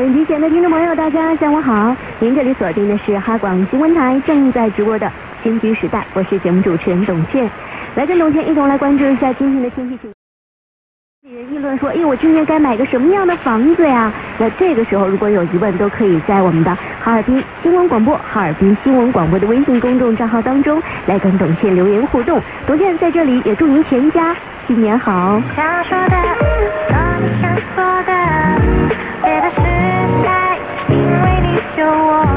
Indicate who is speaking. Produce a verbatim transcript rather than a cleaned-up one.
Speaker 1: 收音机前的听众朋友，大家下午好！您这里锁定的是哈广新闻台正在直播的《新居时代》，我是节目主持人董倩。来跟董倩一同来关注一下今天的天气情况。有人议论说：“哎，我今年该买个什么样的房子呀？”那这个时候如果有疑问，都可以在我们的哈尔滨新闻广播、哈尔滨新闻广播的微信公众账号当中来跟董倩留言互动。董倩在这里也祝您全家新年好。
Speaker 2: 想说的，说你想说的，别的时代，因为你就我。